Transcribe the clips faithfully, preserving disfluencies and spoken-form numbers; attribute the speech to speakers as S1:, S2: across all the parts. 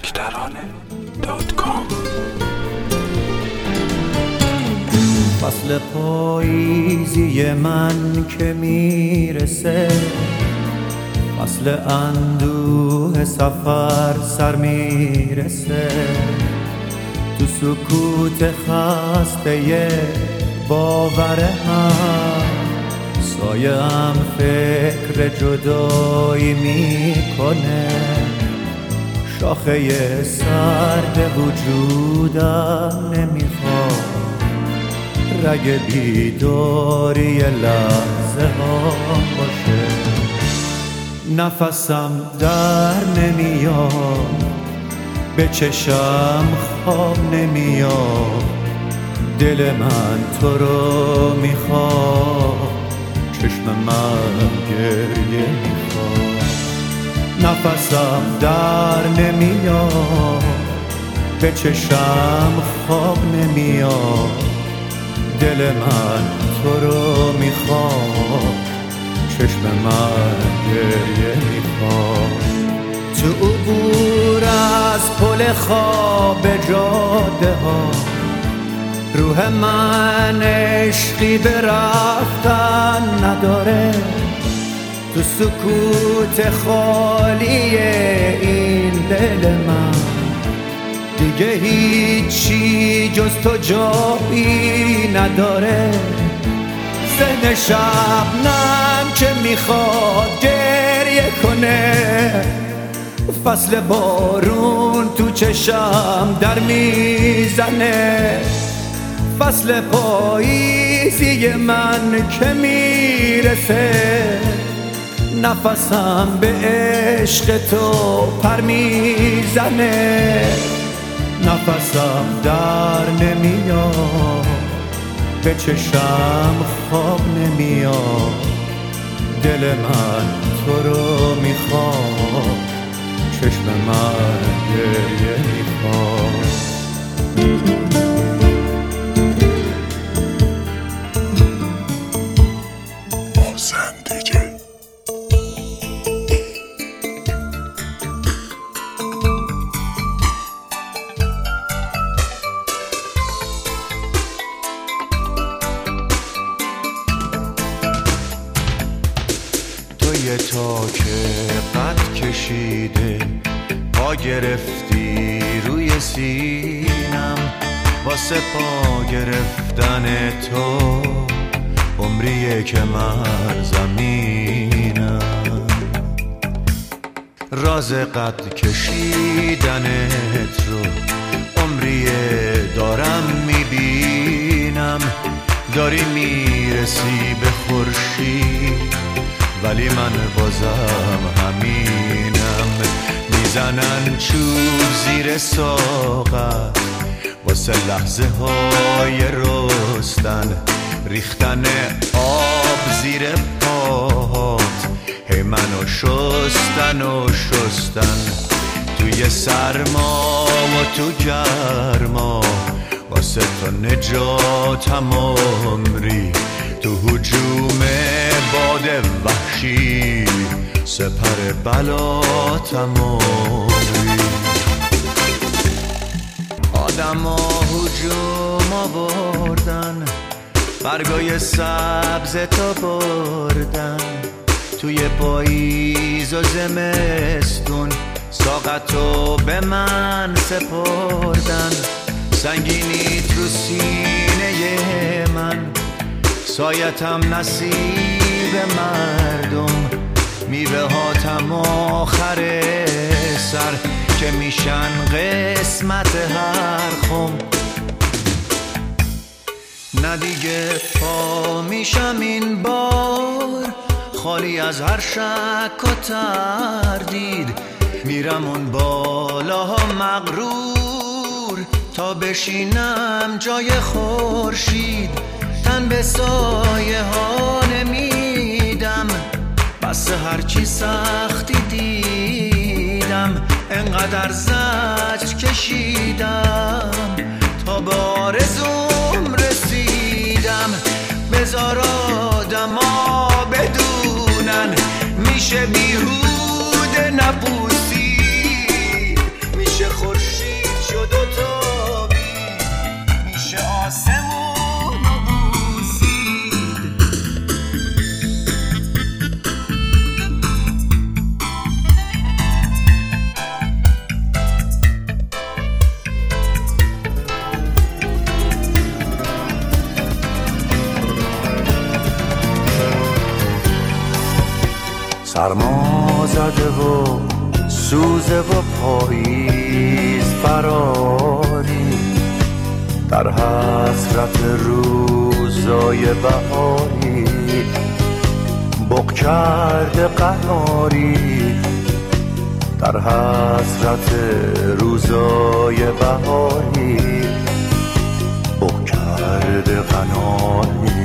S1: ترانه دات کام.
S2: فصل پاییزی من که میرسه، فصل اندوه سفر سر میرسه، تو سکوت خسته باور هم سایه هم فکر جدایی میکنه، شاخه سرد وجودم نمیخواد رگ بیداری لحظه ها باشه، نفسم در نمیاد، به چشم خواب نمیاد، دل من تو رو میخواد، چشم من گریه میخواد، نفسم در نمیاد، به چشم خواب نمیاد، دل من تو رو میخواد، چشم من گریه میخواد. تو عبور از پل خواب جاده ها، روح من عشقی به رفتن نداره، تو سکوت خالی این دل من دیگه هیچی جز تو جایی نداره، ذهن شبنم که میخواد گریه کنه، فصل بارون تو چشم در میزنه، فصل پاییزی من که میرسه، نفسم به عشق تو پر میزنه، نفسم در نمیاد، به چشم خواب نمیاد، دل من تو رو میخواد، چشم من گریه میخواد.
S3: یه تا که قد کشیده پا گرفتی روی سینم، واسه پا گرفتن تو عمریه که من زمینم، راز قد کشیدنت رو عمریه دارم میبینم، داری میرسی به خورشید ولی من بازم همینم، میزنن چوب زیر ساقت واسه لحظه های رستن، ریختن آب زیر پاهات هی منو شستن و شستن، توی سرما و تو گرما واسه تو نجاتم عمری، تو هجوم باد وحشی سپر بلاتم عمری، آدم ها هجوم آوردن، برگای سبز تا بردن، توی پاییز و زمستون ساقتو به من سپردن، سنگینیت رو سینه من، سایتم نصیب مردم، میوه هاتم آخر سر که میشن قسمت هر خم، نه دیگه پا میشم این بار خالی از هر شک و تردید، میرم اون بالاها مغرور تا بشینم جای خورشید، تن به سایه ها نمیدم، بس هرچی سختی دیدم، انقدر زجر کشیدم تا به آرزوم رسیدم، بذار آدما بدونن میشه بیهوده نپوسی، میشه
S2: سرما زده و سوزه و پاییز فراری، در حسرت روزای بهاری بغ کرده قناری، در حسرت روزای بهاری بغ کرده قناری.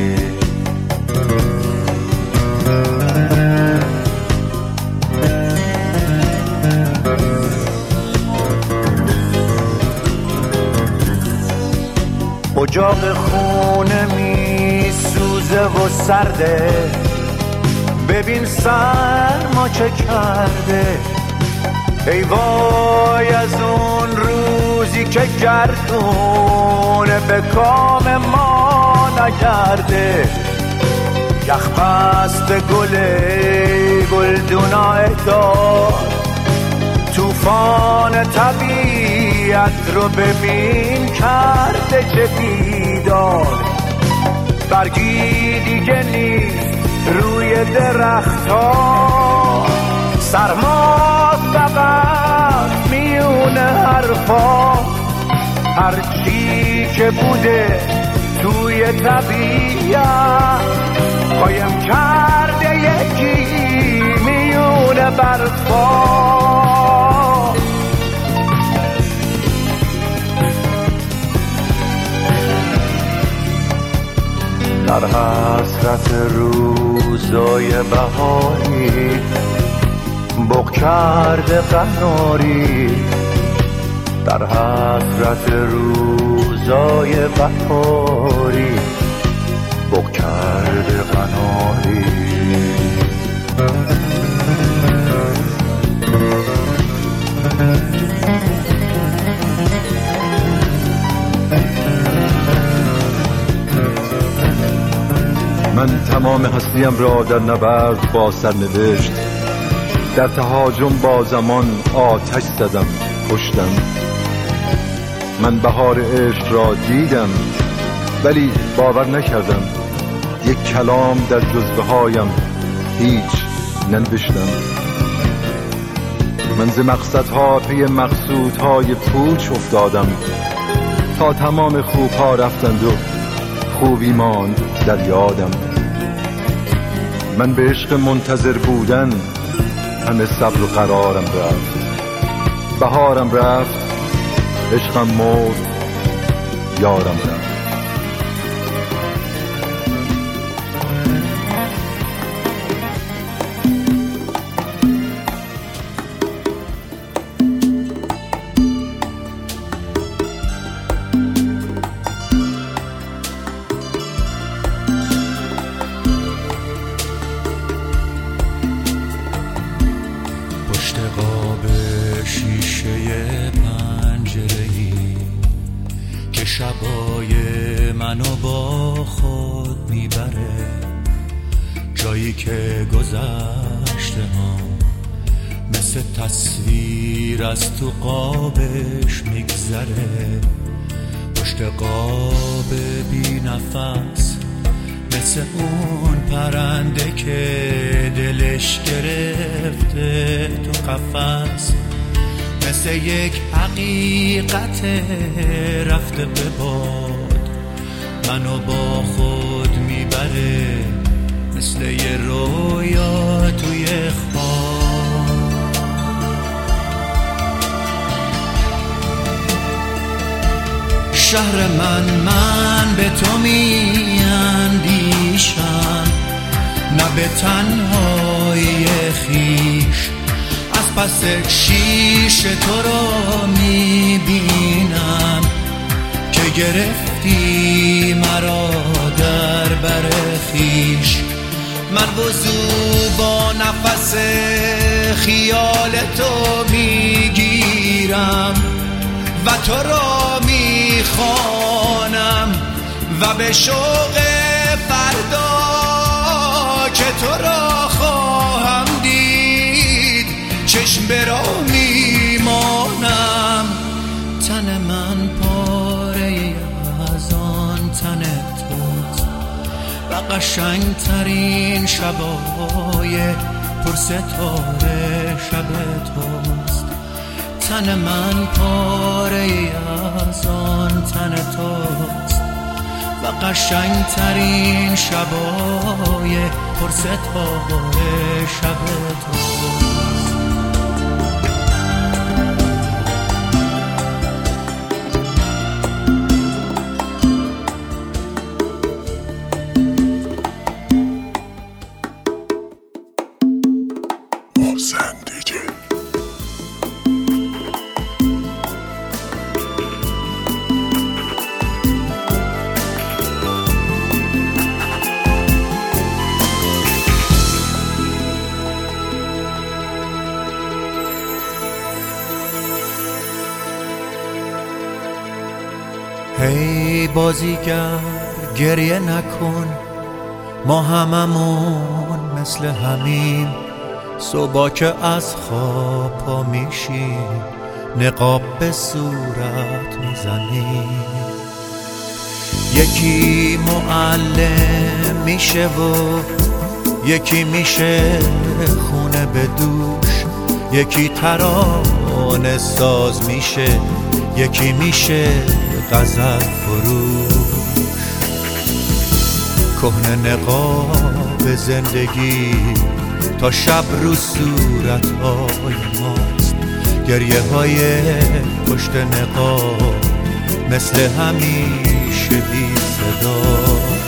S2: اجاق خونه می سوزه و سرده، ببین سرما چه کرده. ای وای از اون روزی که گردونه به کام ما نگرده. یخ بست گل گلدونای دار، توفان طبیعت رو ببین کرده چه بیدار. برگی دیگه نیست روی درخت ها، سرما فقط میونه حرفا. هرچی که بوده توی طبیعت قایم کرده یکی میونه برفا. در حسرت روزای بهاری بغ کرده قناری، در حسرت روزای بهاری بغ کرده قناری.
S4: من تمام هستیم را در نبرد با سرنوشت، در تهاجم با زمان آتش زدم کشتم. من بهار عشق را دیدم ولی باور نکردم، یک کلام در جزوه هایم هیچ ننوشتم. من ز مقصدها پی مقصودهای پوچ افتادم، تا تمام خوبها رفتند و خوبی ماند در یادم. من به عشق منتظر بودن همه صبر و قرارم رفت، بهارم رفت، عشقم مرد، یارم رفت.
S3: شبای منو با خود میبره، جایی که گذشته ها مثل تصویر از تو قابش میگذره. پشت قاب بی نفس مثل اون پرنده که دلش گرفته تو قفس، مثل یک حقیقت رفته به باد منو با خود میبره، مثل یه رویا توی خواب. شهر من من به تو میاندیشم، نه به تنهایی خیش، پس شیش تو را میبینم که گرفتی مرا در بر خویش. من وضو با نفس خیال تو میگیرم و تو را میخوانم و به شوق فردا که تو را خواهم دید چشم برا میمانم. تن من پاره از آن تن توست و قشنگ ترین شبای پر ستاره شب توست. تن من پاره از آن تن توست و قشنگ ترین شبای پر ستاره شب توست. هی بازیگر گریه نکن، ما هممون مثل همیم. صبح که از خواب پا میشیم نقاب به صورت میزنیم. یکی معلم میشه و یکی میشه خونه به دوش. یکی ترانه ساز میشه، یکی میشه غزل فروش. کهنه نقاب زندگی تا شب رو صورتهای ماست. گریه های پشت نقاب مثل همیشه بی صداست.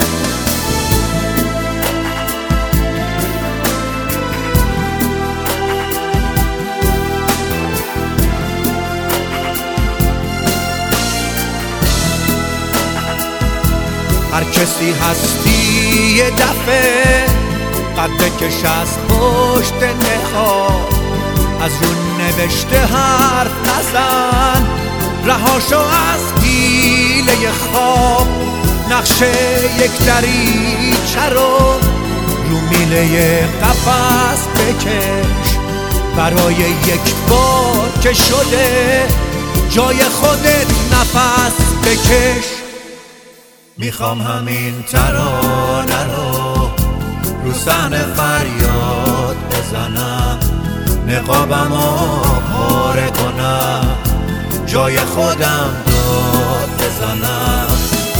S3: هر کسی هستی یه دفعه قد بکش از پشت نقاب. از رو نوشته حرف نزن، رهاشو از گیله خواب. نقشه یک دریچه رو رو میله قفس بکش. برای یک بار که شده جای خودت نفس بکش. میخوام همین ترانه رو رو صحنه فریاد بزنم. نقابمو پاره کنم، جای خودم داد بزنم.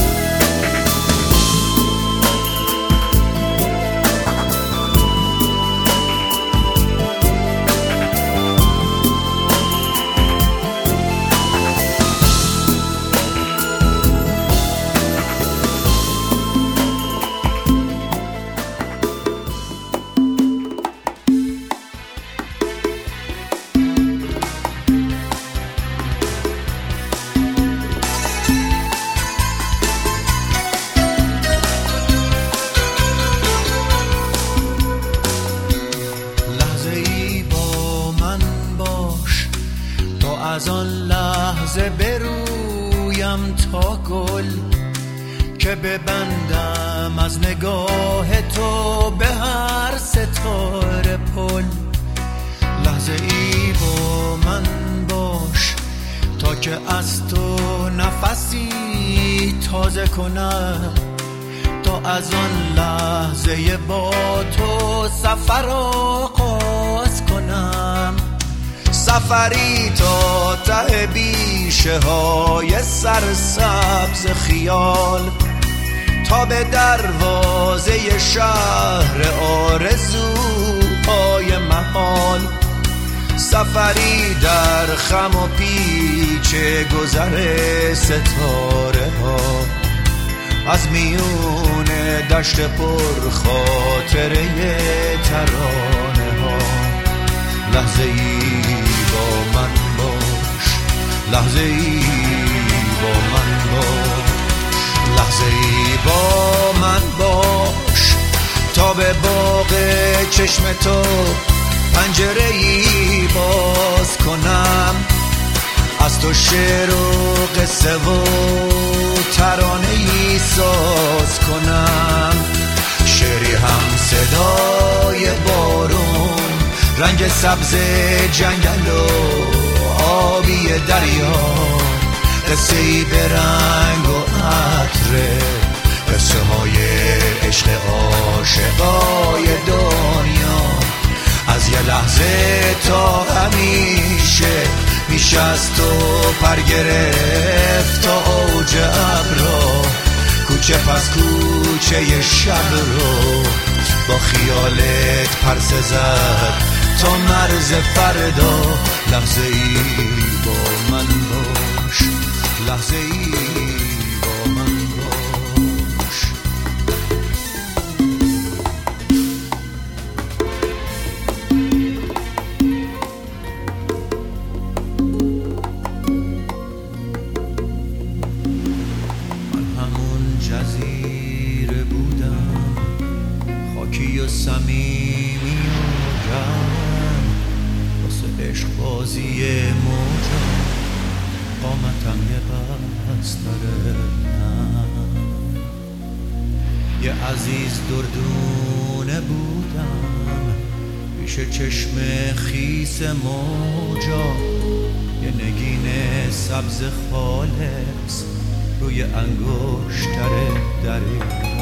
S3: از آن لحظه برویم تا گل که ببندم از نگاه تو به هر ستاره پل. لحظه ای با من باش تا که از تو نفسی تازه کنم. تا از آن لحظه با تو سفر آغاز کنم. سفری تا ته بیشه های سرسبز خیال، تا به دروازه شهر آرزوهای محال. سفری در خم و پیچ گذر ستاره ها، از میون دشت پر خاطره ترانه ها. لحظه ای با من باش، لحظه ای با من باش، لحظه ای با من باش تا به باغ چشم تو پنجره ای باز کنم. از تو شعر و قصه و ترانه ای ساز کنم. شعری هم صدای بارون، رنگ سبز جنگل و آبی دریا. قصه ای به رنگ و عطر، قصه های عشق عاشقای دنیا. از یه لحظه تا همیشه میشه از تو پر گرفت تا اوج ابرا، کوچه پس کوچه شب رو با خیالت پرسه زد تا مرز فردا. لحظه ای با من باش، لحظه ای با من باش. من همون جزیره بودم، خاکی و صمیمی و گرم، واسه عشق بازی موجا قامتم یه بستره. یه عزیز دردونه بودم پیش چشم خیس موجا، یه نگین سبز خالص روی انگشتر دریا.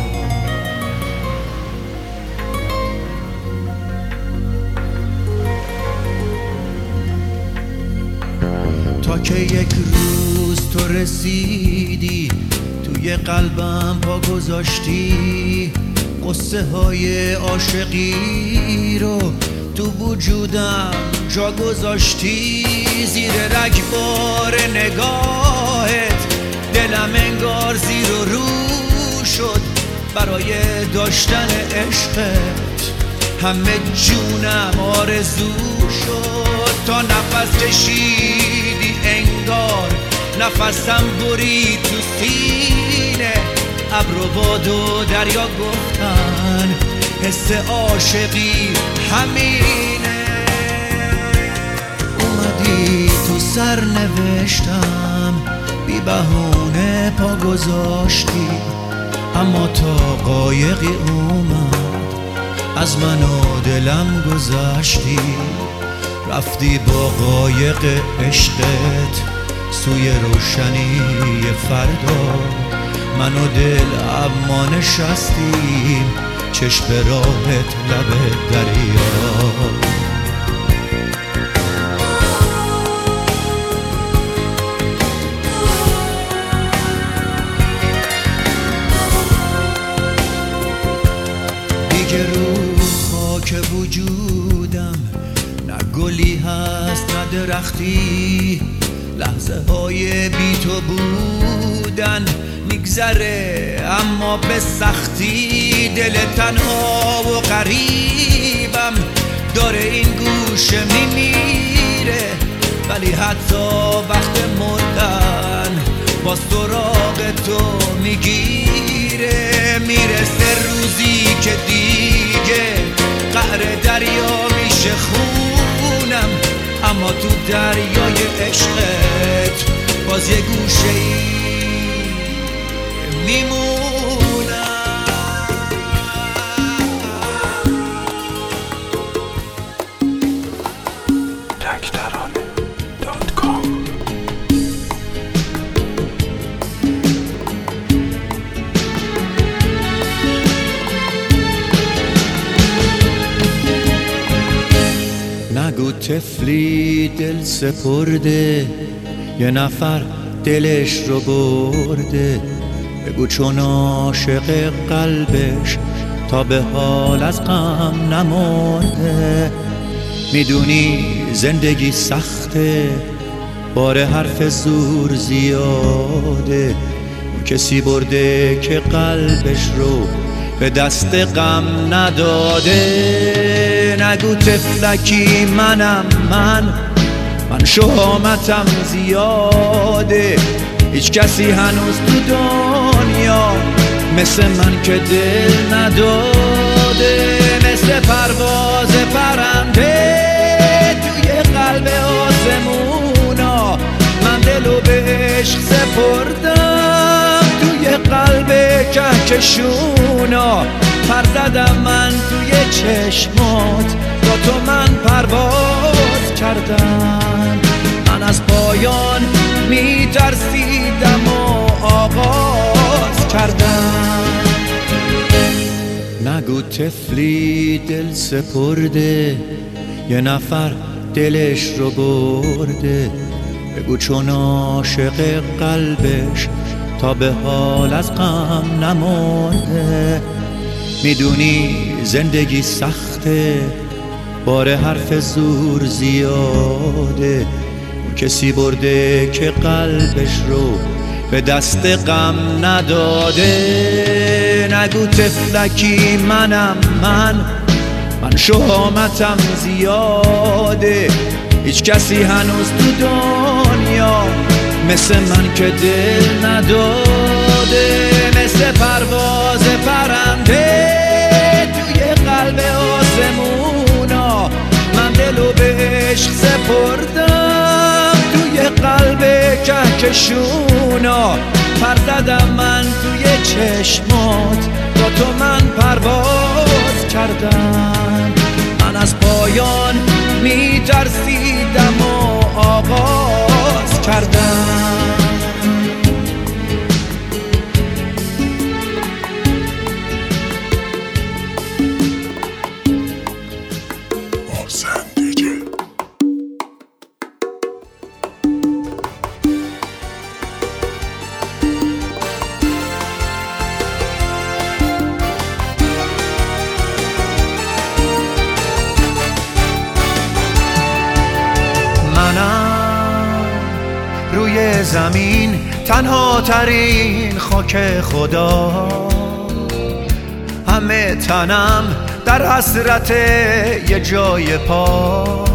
S3: تا که یک روز تو رسیدی توی قلبم پا گذاشتی، قصه های عاشقی رو تو وجودم جا گذاشتی. زیر رگبار نگاهت دلم انگار زیر و رو شد برای داشتن عشقت، همه جونم آرزو شد. تا نفس کشیدی انگار نفسم برید تو سینه، ابر و باد و دریا گفتن حس عاشقی همینه. اومدی تو سر نوشتم بی بهونه پا گذاشتی، اما تا قایقی اومد از من و دلم گذشتی. رفتی با قایق عشقت سوی روشنی فردا، من و دل اما نشستیم چشم راهت لب دریا. دیگه رو خاک وجودم نه گلی هست نه درختی، لحظه های بی تو بودن میگذره اما به سختی. دل تنها و غریبم داره این گوشه میمیره، ولی حتی وقت مردن با سراغ تو میگیره. میرسه روزی که دیگه قعر دریا میشه خونم، اما تو دریای عشقت باز یه گوشه ای میمونم.
S1: تکترانه دات کام.
S3: نگو طفلی دل سپرده، یه نفر دلش رو برده. بگو چون عاشق قلبش تا به حال از غم نمرده. میدونی زندگی سخته، بار حرف زور زیاده. کسی برده که قلبش رو به دست غم نداده. نگو طفلکی منم من، من شهامتم زیاده. هیچ کسی هنوز تو دنیا مثل من که دل نداده. مثل پرواز پرنده توی قلب آسمونا، من دلو به عشق سپردم توی قلب کهکشونا. پر زدم من توی چشمات، با تو من پرواز کردم. من از پایان میترسیدم و آغاز کردم. نگو طفلی دل سپرده، یه نفر دلش رو برده، بگو چون عاشق قلبش تا به حال از غم نمرده. میدونی زندگی سخته، بار حرف زور زیاده، کسی برده که قلبش رو به دست غم نداده. نگو تفلکی منم من، من شهامتم زیاده، هیچ کسی هنوز تو دنیا مثل من که دل نداده. مثل پرواز پرنده توی قلب آسمونا، من دلو به عشق سپردم توی قلب کهکشونا. پر زدم من توی چشمات، با تو من پرواز کردم. من از پایان میترسیدم و آغاز کردم.
S2: روی زمین تنها ترین خاک خدا، همه تنم در حسرت یه جای پا.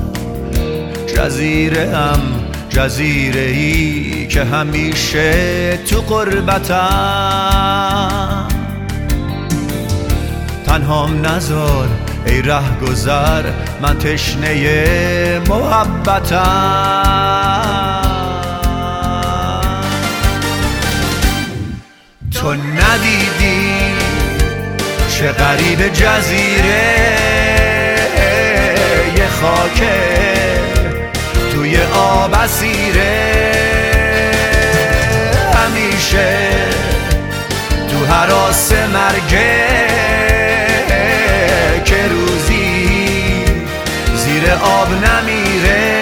S2: جزیره ام جزیره ای که همیشه تو غربتم. تنهام نذار ای ره گذر، من تشنه محبتم. تو ندیدی چه غریب جزیره، یه خاکه توی آب اسیره. همیشه تو هراس مرگه، که روزی زیر آب نمیره.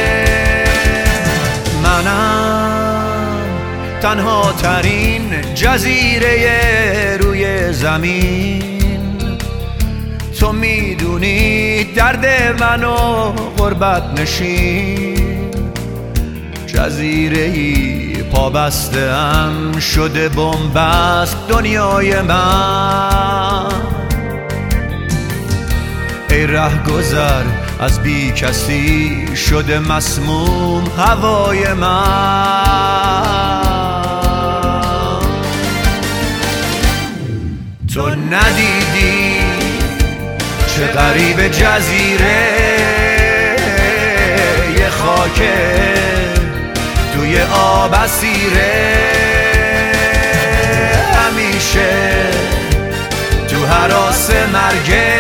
S2: منم تنها ترین جزیره روی زمین، تو میدونی درد منو غربت نشین. جزیره ای پا بسته ام شده بن‌بست دنیای من. ای ره گذر از بی کسی شده مسموم هوای من. تو ندیدی چه غریب جزیره، یه خاکه توی آب اسیره. همیشه تو هراس مرگه،